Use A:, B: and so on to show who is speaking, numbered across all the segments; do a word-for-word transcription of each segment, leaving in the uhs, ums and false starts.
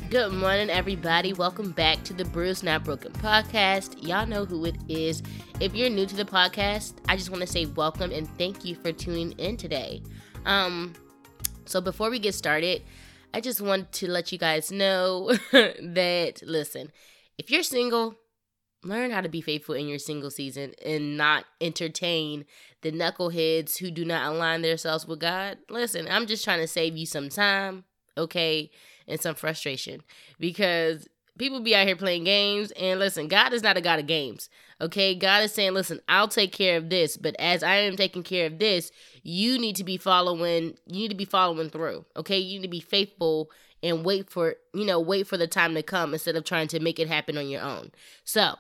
A: Good morning, everybody. Welcome back to the Bruised Not Broken podcast. Y'all know who it is. If you're new to the podcast, I just want to say welcome and thank you for tuning in today. Um, so before we get started, I just want to let you guys know that, listen, if you're single, learn how to be faithful in your single season and not entertain the knuckleheads who do not align themselves with God. Listen, I'm just trying to save you some time, okay, and some frustration, because people be out here playing games, and listen, God is not a God of games, okay? God is saying, listen, I'll take care of this, but as I am taking care of this, you need to be following, you need to be following through, okay? You need to be faithful and wait for, you know, wait for the time to come instead of trying to make it happen on your own. So,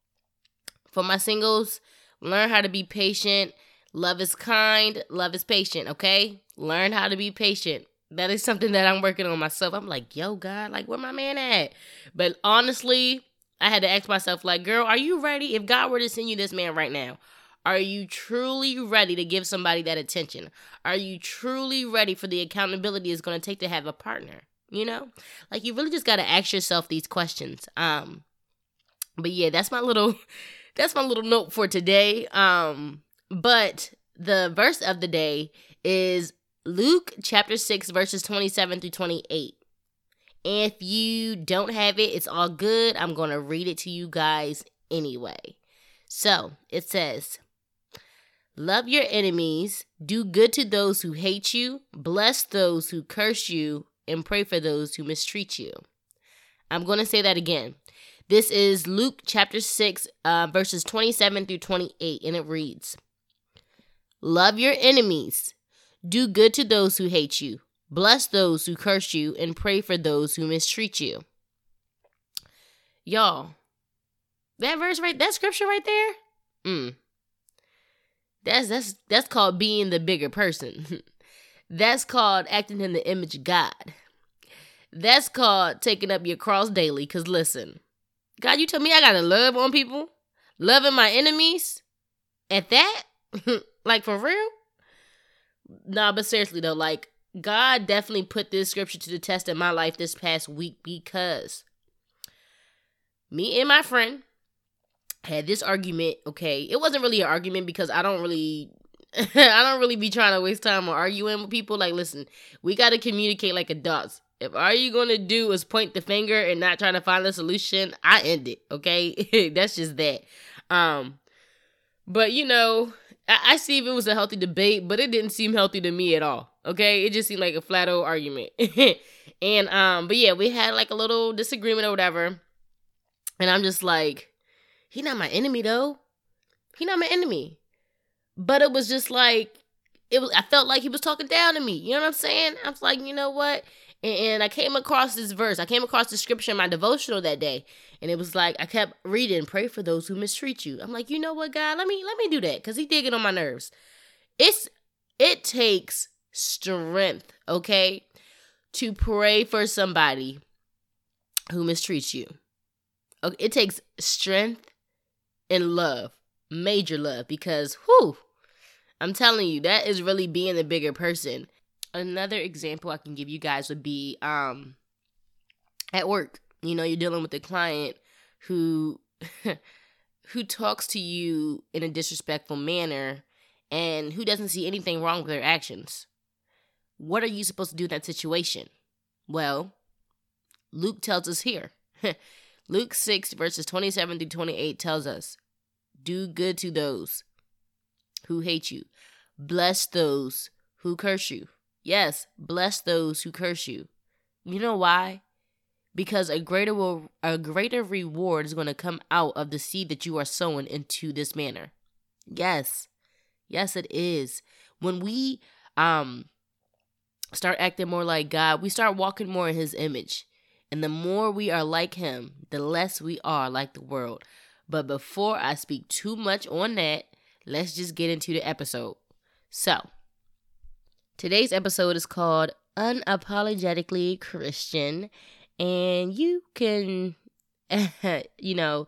A: for my singles, learn how to be patient. Love is kind, love is patient, okay? Learn how to be patient. That is something that I'm working on myself. I'm like, yo, God, like, where my man at? But honestly, I had to ask myself, like, girl, are you ready? If God were to send you this man right now, are you truly ready to give somebody that attention? Are you truly ready for the accountability it's going to take to have a partner? You know? Like, you really just got to ask yourself these questions. Um, but yeah, that's my little, that's my little note for today. Um, but the verse of the day is Luke chapter six, verses twenty-seven through twenty-eight. And if you don't have it, it's all good. I'm going to read it to you guys anyway. So, it says, love your enemies, do good to those who hate you, bless those who curse you, and pray for those who mistreat you. I'm going to say that again. This is Luke chapter six, uh, verses twenty-seven through twenty-eight, and it reads, love your enemies. Do good to those who hate you. Bless those who curse you, and pray for those who mistreat you. Y'all, that verse right, that scripture right there, mm, that's that's that's called being the bigger person. That's called acting in the image of God. That's called taking up your cross daily. Cause listen, God, you tell me I gotta love on people, loving my enemies. At that, like for real. Nah, but seriously though, like, God definitely put this scripture to the test in my life this past week, because me and my friend had this argument, okay? It wasn't really an argument because I don't really, I don't really be trying to waste time on arguing with people. Like, listen, we got to communicate like adults. If all you going to do is point the finger and not trying to find a solution, I end it, okay? That's just that. Um, but, you know, I see if it was a healthy debate, but it didn't seem healthy to me at all. Okay, it just seemed like a flat old argument. and um, but yeah, we had like a little disagreement or whatever. And I'm just like, he not my enemy though. He not my enemy. But it was just like, it was. I felt like he was talking down to me. You know what I'm saying? I was like, you know what? And, and I came across this verse. I came across the scripture in my devotional that day. And it was like, I kept reading, pray for those who mistreat you. I'm like, you know what, God, let me let me do that, because he did get on my nerves. It's It takes strength, okay, to pray for somebody who mistreats you. Okay, it takes strength and love, major love, because, whew, I'm telling you, that is really being the bigger person. Another example I can give you guys would be um at work. You know, you're dealing with a client who who talks to you in a disrespectful manner and who doesn't see anything wrong with their actions. What are you supposed to do in that situation? Well, Luke tells us here. Luke six, verses twenty-seven through twenty-eight tells us, do good to those who hate you. Bless those who curse you. Yes, bless those who curse you. You know why? Because a greater will, a greater reward is going to come out of the seed that you are sowing into this manner. Yes. Yes, it is. When we um start acting more like God, we start walking more in his image. And the more we are like him, the less we are like the world. But before I speak too much on that, let's just get into the episode. So, today's episode is called Unapologetically Christian. And you can, you know,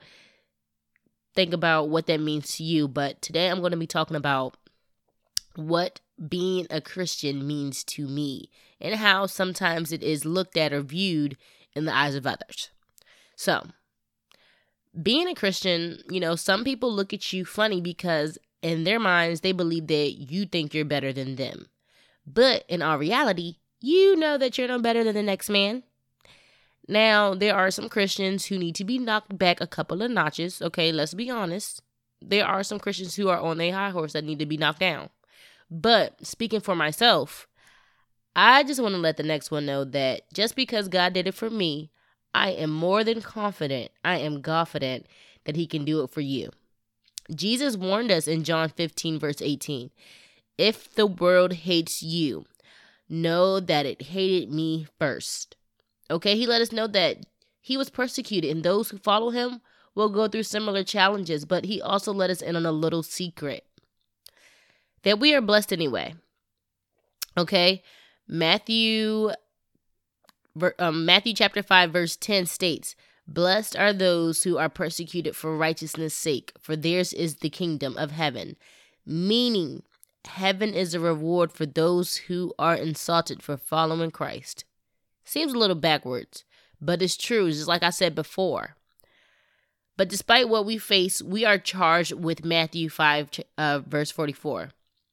A: think about what that means to you. But today I'm going to be talking about what being a Christian means to me and how sometimes it is looked at or viewed in the eyes of others. So, being a Christian, you know, some people look at you funny because in their minds, they believe that you think you're better than them. But in all reality, you know that you're no better than the next man. Now, there are some Christians who need to be knocked back a couple of notches. Okay, let's be honest. There are some Christians who are on their high horse that need to be knocked down. But speaking for myself, I just want to let the next one know that just because God did it for me, I am more than confident, I am confident that he can do it for you. Jesus warned us in John fifteen, verse eighteen, if the world hates you, know that it hated me first. Okay, he let us know that he was persecuted and those who follow him will go through similar challenges, but he also let us in on a little secret that we are blessed anyway. Okay, Matthew, um, Matthew chapter five, verse ten states, blessed are those who are persecuted for righteousness' sake, for theirs is the kingdom of heaven. Meaning, heaven is a reward for those who are insulted for following Christ. Seems a little backwards, but it's true, just like I said before. But despite what we face, we are charged with Matthew five, uh, verse forty-four.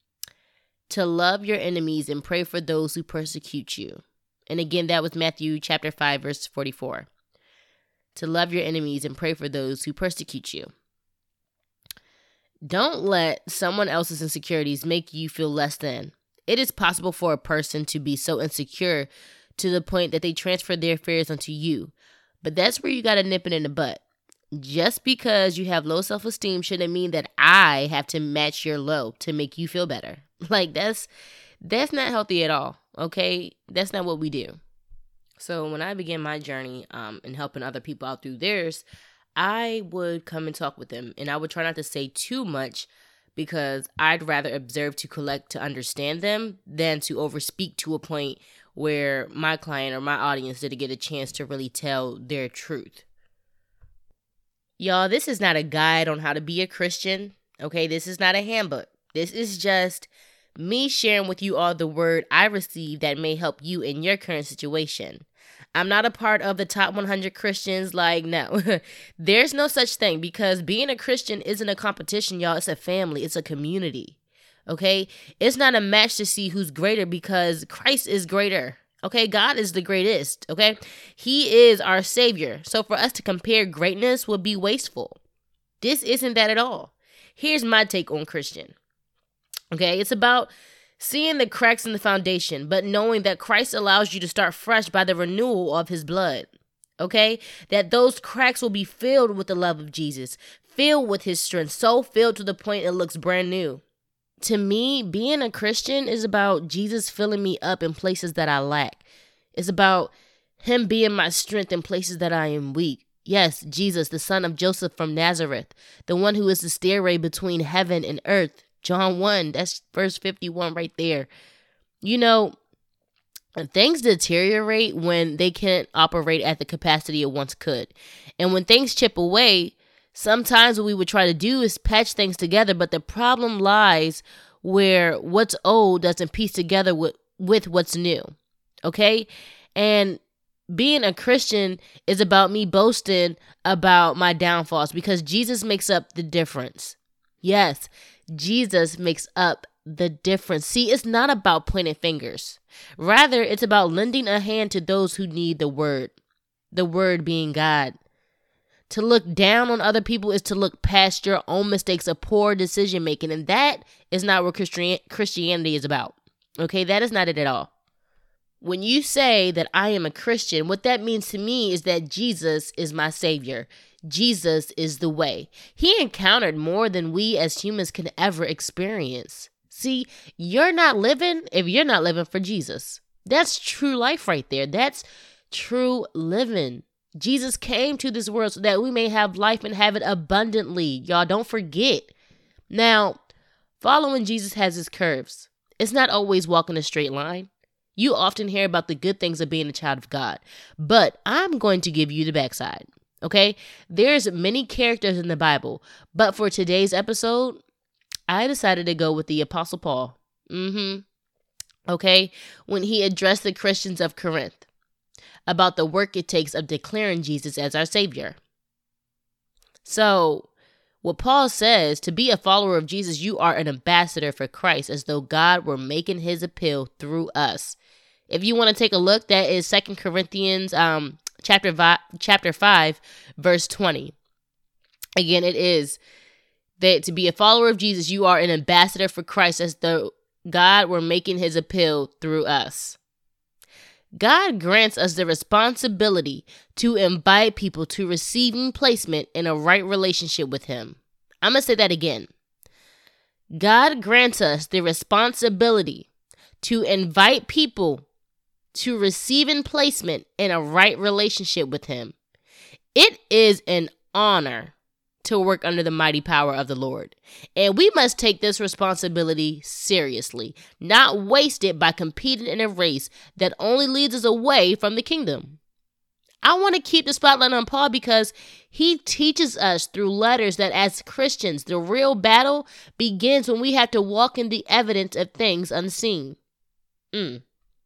A: To love your enemies and pray for those who persecute you. And again, that was Matthew chapter five, verse forty-four. To love your enemies and pray for those who persecute you. Don't let someone else's insecurities make you feel less than. It is possible for a person to be so insecure to the point that they transfer their fears onto you. But that's where you got to nip it in the butt. Just because you have low self-esteem shouldn't mean that I have to match your low to make you feel better. Like, that's that's not healthy at all, okay? That's not what we do. So when I began my journey um, in helping other people out through theirs, I would come and talk with them. And I would try not to say too much because I'd rather observe to collect to understand them than to overspeak to a point where my client or my audience didn't get a chance to really tell their truth. Y'all, this is not a guide on how to be a Christian, okay? This is not a handbook. This is just me sharing with you all the word I received that may help you in your current situation. I'm not a part of the top one hundred Christians, like, no. There's no such thing because being a Christian isn't a competition, y'all. It's a family. It's a community, okay? It's not a match to see who's greater because Christ is greater, okay? God is the greatest, okay? He is our Savior. So for us to compare greatness would be wasteful. This isn't that at all. Here's my take on Christian, okay? It's about seeing the cracks in the foundation, but knowing that Christ allows you to start fresh by the renewal of his blood, okay? That those cracks will be filled with the love of Jesus, filled with his strength, so filled to the point it looks brand new. To me, being a Christian is about Jesus filling me up in places that I lack. It's about him being my strength in places that I am weak. Yes, Jesus, the son of Joseph from Nazareth, the one who is the stairway between heaven and earth. John one, that's verse fifty-one right there. You know, things deteriorate when they can't operate at the capacity it once could. And when things chip away, sometimes what we would try to do is patch things together, but the problem lies where what's old doesn't piece together with, with what's new, okay? And being a Christian is about me boasting about my downfalls because Jesus makes up the difference. Yes, Jesus makes up the difference. See, it's not about pointing fingers. Rather, it's about lending a hand to those who need the word, the word being God. To look down on other people is to look past your own mistakes of poor decision making, and that is not what Christian- Christianity is about. Okay, that is not it at all. When you say that I am a Christian, what that means to me is that Jesus is my Savior. Jesus is the way. He encountered more than we as humans can ever experience. See, you're not living if you're not living for Jesus. That's true life right there. That's true living. Jesus came to this world so that we may have life and have it abundantly. Y'all don't forget. Now, following Jesus has its curves. It's not always walking a straight line. You often hear about the good things of being a child of God, but I'm going to give you the backside, okay? There's many characters in the Bible, but for today's episode, I decided to go with the Apostle Paul. Mm-hmm. okay, when he addressed the Christians of Corinth about the work it takes of declaring Jesus as our Savior. So, what Paul says, to be a follower of Jesus, you are an ambassador for Christ, as though God were making his appeal through us. If you want to take a look, that is Second Corinthians um, chapter, vi- chapter five, verse twenty. Again, it is that to be a follower of Jesus, you are an ambassador for Christ, as though God were making his appeal through us. God grants us the responsibility to invite people to receiving placement in a right relationship with him. I'm going to say that again. God grants us the responsibility to invite people to receiving placement in a right relationship with him. It is an honor to work under the mighty power of the Lord. And we must take this responsibility seriously, not waste it by competing in a race that only leads us away from the kingdom. I want to keep the spotlight on Paul because he teaches us through letters that as Christians, the real battle begins when we have to walk in the evidence of things unseen. Mm.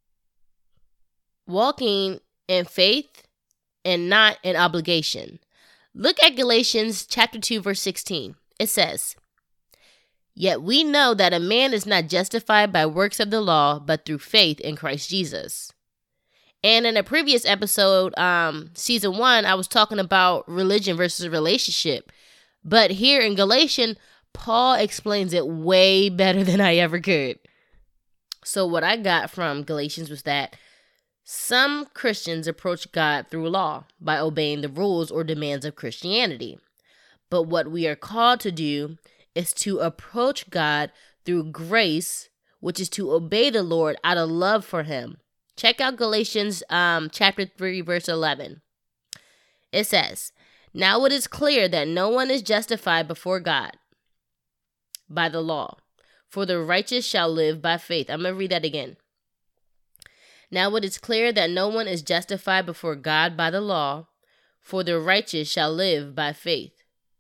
A: Walking in faith and not in obligation. Look at Galatians chapter two, verse sixteen. It says, "Yet we know that a man is not justified by works of the law, but through faith in Christ Jesus." And in a previous episode, um, season one, I was talking about religion versus relationship. But here in Galatians, Paul explains it way better than I ever could. So what I got from Galatians was that some Christians approach God through law by obeying the rules or demands of Christianity. But what we are called to do is to approach God through grace, which is to obey the Lord out of love for him. Check out Galatians um, chapter three, verse eleven. It says, "Now it is clear that no one is justified before God by the law, for the righteous shall live by faith." I'm going to read that again. "Now it is clear that no one is justified before God by the law, for the righteous shall live by faith."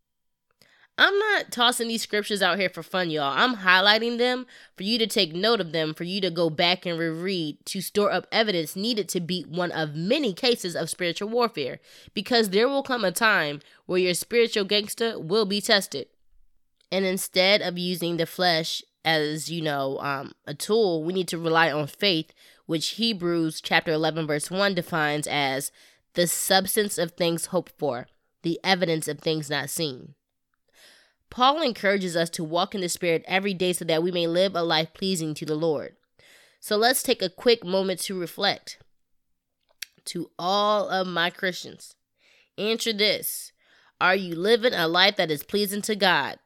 A: I'm not tossing these scriptures out here for fun, y'all. I'm highlighting them for you to take note of them, for you to go back and reread, to store up evidence needed to beat one of many cases of spiritual warfare, because there will come a time where your spiritual gangster will be tested. And instead of using the flesh as, you know, um, a tool, we need to rely on faith, which Hebrews chapter eleven verse one defines as the substance of things hoped for, the evidence of things not seen. Paul encourages us to walk in the Spirit every day so that we may live a life pleasing to the Lord. So let's take a quick moment to reflect. To all of my Christians, answer this: are you living a life that is pleasing to God?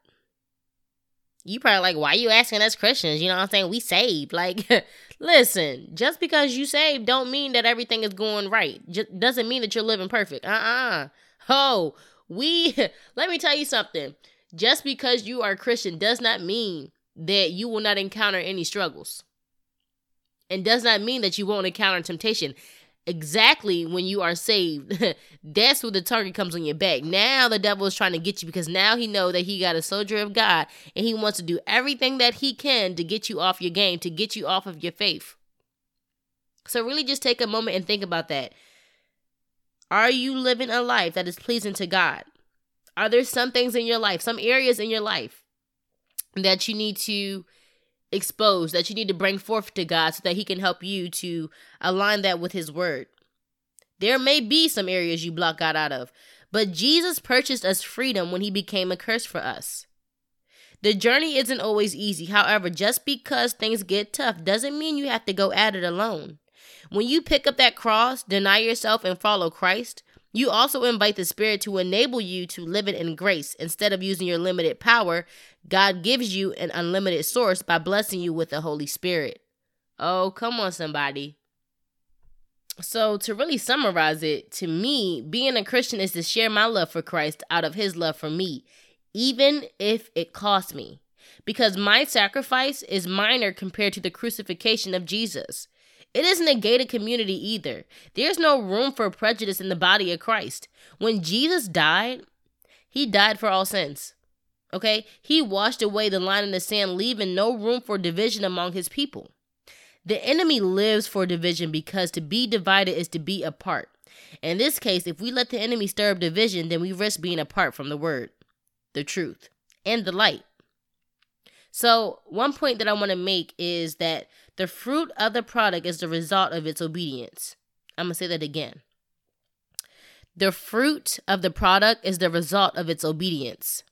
A: You probably like, why are you asking us Christians? You know what I'm saying? We saved. Like, listen, just because you saved don't mean that everything is going right. Just doesn't mean that you're living perfect. Uh-uh. Oh, we, let me tell you something. Just because you are a Christian does not mean that you will not encounter any struggles. And does not mean that you won't encounter temptation. Exactly when you are saved, that's when the target comes on your back. Now the devil is trying to get you because now he knows that he got a soldier of God and he wants to do everything that he can to get you off your game, to get you off of your faith. So really just take a moment and think about that. Are you living a life that is pleasing to God? Are there some things in your life, some areas in your life that you need to expose, that you need to bring forth to God so that he can help you to align that with his word? There may be some areas you block God out of, but Jesus purchased us freedom when he became a curse for us. The journey isn't always easy. However, just because things get tough doesn't mean you have to go at it alone. When you pick up that cross, deny yourself, and follow Christ, you also invite the Spirit to enable you to live it in grace. Instead of using your limited power, God gives you an unlimited source by blessing you with the Holy Spirit. Oh, come on, somebody. So to really summarize it, to me, being a Christian is to share my love for Christ out of his love for me, even if it costs me. Because my sacrifice is minor compared to the crucifixion of Jesus. It isn't a gated community either. There's no room for prejudice in the body of Christ. When Jesus died, he died for all sins. Okay? He washed away the line in the sand, leaving no room for division among his people. The enemy lives for division because to be divided is to be apart. In this case, if we let the enemy stir up division, then we risk being apart from the word, the truth, and the light. So one point that I want to make is that the fruit of the product is the result of its obedience. I'm going to say that again. The fruit of the product is the result of its obedience.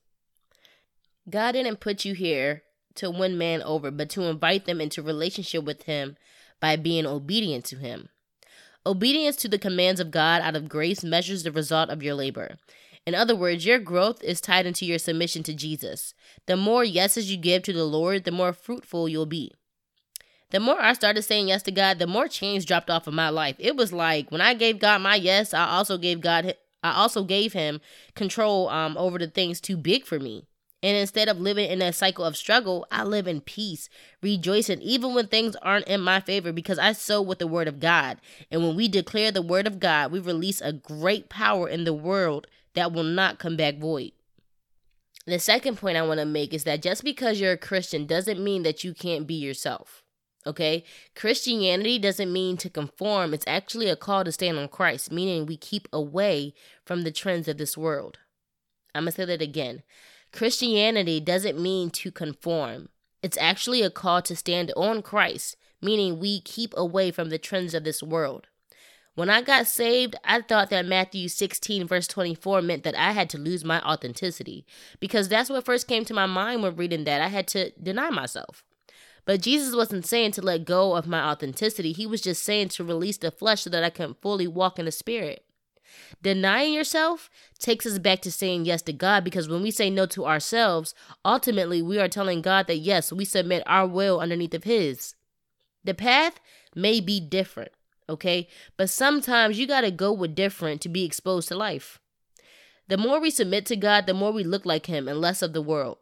A: God didn't put you here to win man over, but to invite them into relationship with him by being obedient to him. Obedience to the commands of God out of grace measures the result of your labor. In other words, your growth is tied into your submission to Jesus. The more yeses you give to the Lord, the more fruitful you'll be. The more I started saying yes to God, the more chains dropped off of my life. It was like when I gave God my yes, I also gave God, I also gave him control um, over the things too big for me. And instead of living in a cycle of struggle, I live in peace, rejoicing, even when things aren't in my favor, because I sow with the word of God. And when we declare the word of God, we release a great power in the world that will not come back void. The second point I want to make is that just because you're a Christian doesn't mean that you can't be yourself. Okay? Christianity doesn't mean to conform. It's actually a call to stand on Christ, meaning we keep away from the trends of this world. I'm going to say that again. Christianity doesn't mean to conform. It's actually a call to stand on Christ, meaning we keep away from the trends of this world. When I got saved, I thought that Matthew sixteen verse twenty-four meant that I had to lose my authenticity, because that's what first came to my mind when reading that. I had to deny myself. But Jesus wasn't saying to let go of my authenticity. He was just saying to release the flesh so that I can fully walk in the spirit. Denying yourself takes us back to saying yes to God, because when we say no to ourselves, ultimately we are telling God that yes, we submit our will underneath of his. The path may be different, okay? But sometimes you got to go with different to be exposed to life. The more we submit to God, the more we look like him and less of the world.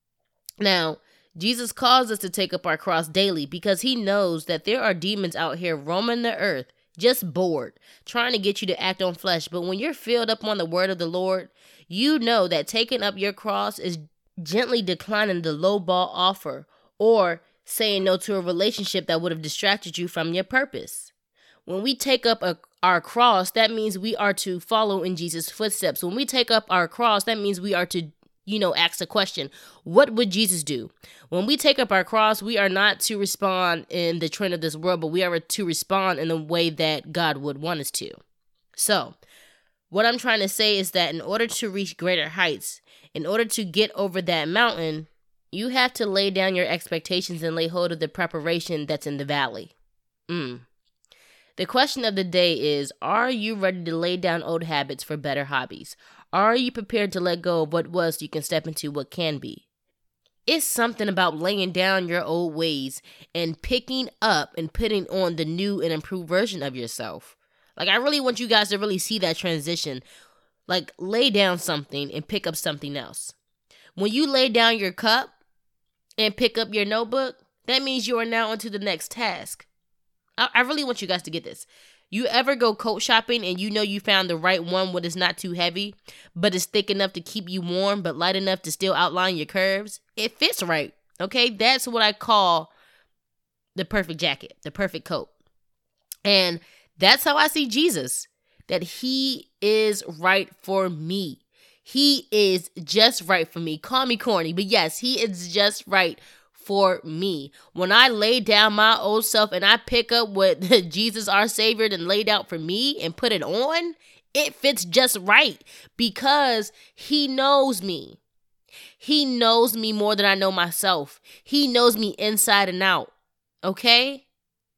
A: Now, Jesus calls us to take up our cross daily because he knows that there are demons out here roaming the earth, just bored, trying to get you to act on flesh. But when you're filled up on the word of the Lord, you know that taking up your cross is gently declining the low ball offer or saying no to a relationship that would have distracted you from your purpose. When we take up a, our cross, that means we are to follow in Jesus' footsteps. When we take up our cross, that means we are to you know, ask the question, what would Jesus do? When we take up our cross, we are not to respond in the trend of this world, but we are to respond in the way that God would want us to. So, what I'm trying to say is that in order to reach greater heights, in order to get over that mountain, you have to lay down your expectations and lay hold of the preparation that's in the valley. Mm. The question of the day is, are you ready to lay down old habits for better hobbies? Are you prepared to let go of what was so you can step into what can be? It's something about laying down your old ways and picking up and putting on the new and improved version of yourself. Like, I really want you guys to really see that transition. Like, lay down something and pick up something else. When you lay down your cup and pick up your notebook, that means you are now onto the next task. I, I really want you guys to get this. You ever go coat shopping and you know you found the right one when it's not too heavy, but it's thick enough to keep you warm, but light enough to still outline your curves? It fits right, okay? That's what I call the perfect jacket, the perfect coat. And that's how I see Jesus, that he is right for me. He is just right for me. Call me corny, but yes, he is just right for me. When I lay down my old self and I pick up what Jesus, our Savior, and laid out for me and put it on, it fits just right because he knows me. He knows me more than I know myself. He knows me inside and out. Okay?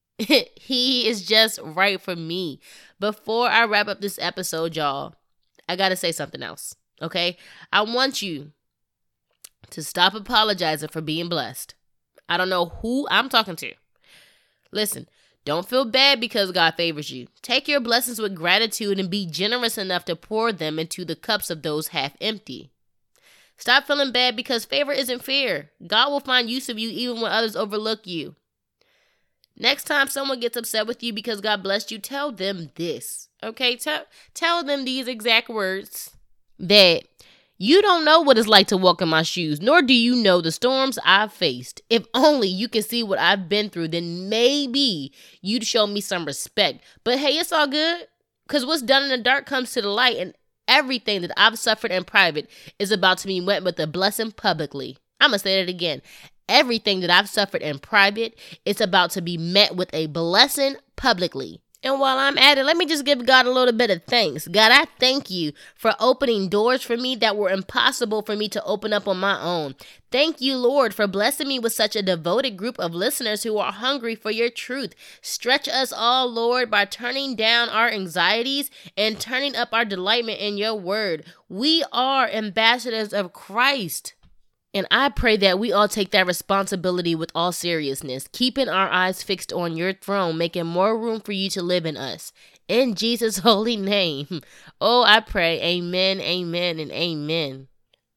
A: He is just right for me. Before I wrap up this episode, y'all, I gotta say something else. Okay? I want you to stop apologizing for being blessed. I don't know who I'm talking to. Listen, don't feel bad because God favors you. Take your blessings with gratitude and be generous enough to pour them into the cups of those half empty. Stop feeling bad because favor isn't fair. God will find use of you even when others overlook you. Next time someone gets upset with you because God blessed you, tell them this. Okay? Tell, tell them these exact words. That You don't know what it's like to walk in my shoes, nor do you know the storms I've faced. If only you could see what I've been through, then maybe you'd show me some respect. But hey, it's all good, because what's done in the dark comes to the light, and everything that I've suffered in private is about to be met with a blessing publicly. I'm going to say that again. Everything that I've suffered in private is about to be met with a blessing publicly. And while I'm at it, let me just give God a little bit of thanks. God, I thank you for opening doors for me that were impossible for me to open up on my own. Thank you, Lord, for blessing me with such a devoted group of listeners who are hungry for your truth. Stretch us all, Lord, by turning down our anxieties and turning up our delightment in your word. We are ambassadors of Christ. And I pray that we all take that responsibility with all seriousness, keeping our eyes fixed on your throne, making more room for you to live in us. In Jesus' holy name. Oh, I pray. Amen, amen, and amen.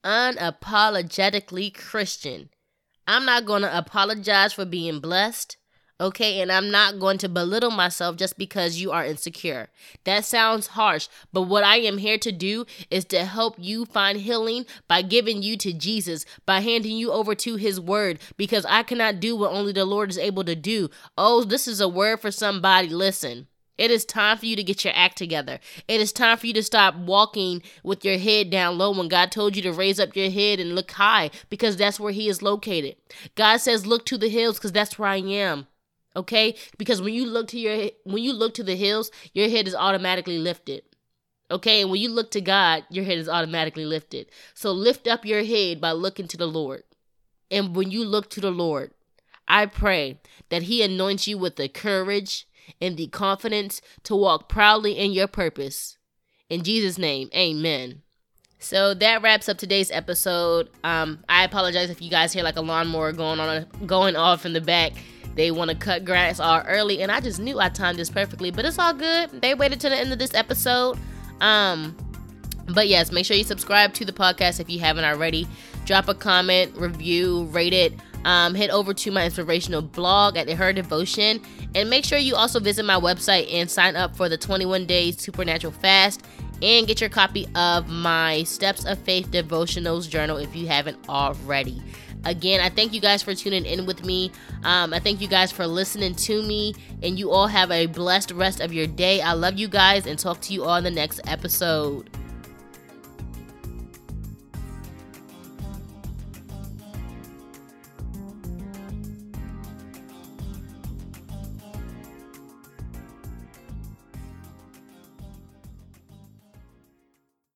A: Unapologetically Christian. I'm not going to apologize for being blessed. Okay, and I'm not going to belittle myself just because you are insecure. That sounds harsh, but what I am here to do is to help you find healing by giving you to Jesus, by handing you over to his word, because I cannot do what only the Lord is able to do. Oh, this is a word for somebody. Listen, it is time for you to get your act together. It is time for you to stop walking with your head down low when God told you to raise up your head and look high, because that's where he is located. God says, look to the hills, because that's where I am. Okay, because when you look to your when you look to the hills, your head is automatically lifted. Okay, and when you look to God, your head is automatically lifted. So lift up your head by looking to the Lord. And when you look to the Lord, I pray that he anoints you with the courage and the confidence to walk proudly in your purpose. In Jesus' name, amen. So that wraps up today's episode. Um, I apologize if you guys hear like a lawnmower going on, going off in the back. They want to cut grass all early, and I just knew I timed this perfectly, but it's all good. They waited to the end of this episode. Um, but yes, make sure you subscribe to the podcast if you haven't already. Drop a comment, review, rate it. Um, head over to my inspirational blog at Her Devotion, and make sure you also visit my website and sign up for the twenty-one days supernatural fast, and get your copy of my Steps of Faith devotionals journal if you haven't already. Again, I thank you guys for tuning in with me. Um, I thank you guys for listening to me, and you all have a blessed rest of your day. I love you guys, and talk to you all in the next episode.